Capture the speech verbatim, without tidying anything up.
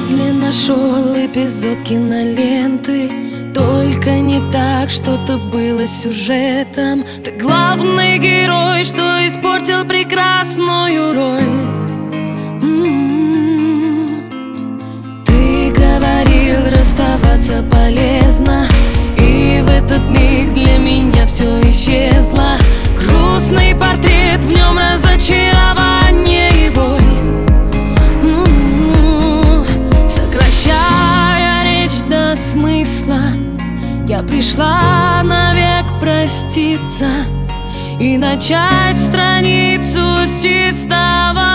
Или нашел эпизод киноленты, только не так, что-то было с сюжетом. Ты главный герой, что испортил прекрасную роль. М-м-м. Ты говорил, расставаться полезно, и в этот миг для меня все исчезло. Грустный портрет, в нем разочарование и боль. М-м-м. Сокращая речь до смысла, я пришла навек проститься и начать страницу с чистого